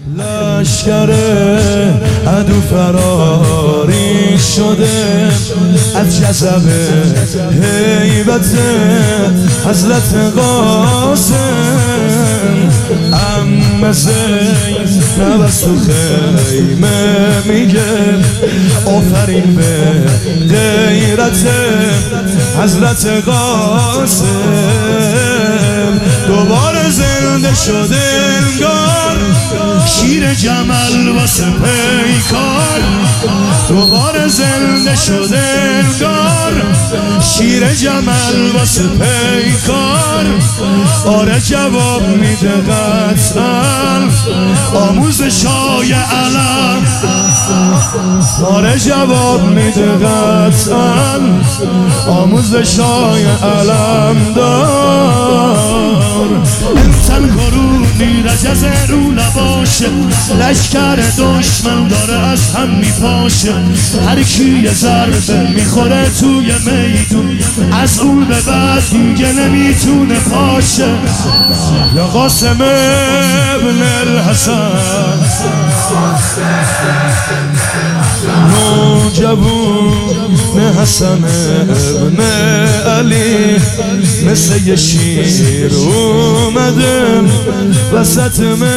لشکر عدو فراری شده از جذب هیبت حضرت قاسم. عم زین نبست تو خیمه میگه آفرین به غیرت حضرت قاسم. دوباره زنده شده انگار شیر جمل واسه پیکار. دوباره زنده شده انگار شیر جمل واسه پیکار. آره جواب میده قطعا آموزشای علم. آره جواب میده قطعا آموزشای علم دار. انسان کرونی رجز رو نباشه، لشکر دشمن داره از هم میپاشه. هر کی یه ضربه میخوره توی میدون از اون به بعد دیگه نمیتونه پاشه. یا قاسم ابن الحسن نوجوون حسن ابن علی مثل یه شیر اومدم وسط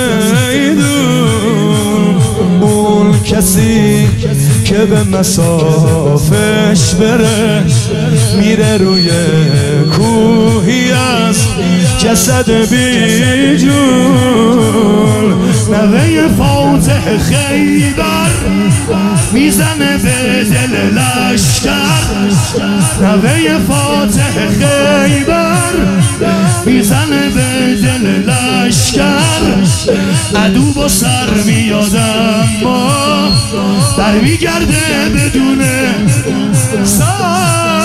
میدون. اون کسی که به مسافش بره میره روی کوهی از جسد بی جون. نوه فاتح خیبر میزنه به دل لشکر. نوه فاتح خیبر میزنه به دل لشکر. عدو با سر میاد اما در میگرده بدون سر.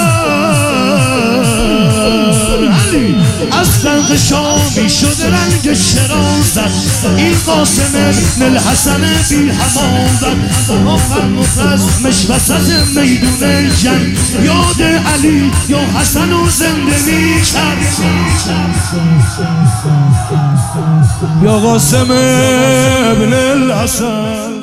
علی از رنگ شامی شده رنگ شرازت. این قاسم ابن الحسن بی همازت. آخر متزمش وسط میدون جنگ یاد علی یا حسن و زنده میکرد. یا قاسم ابن الحسن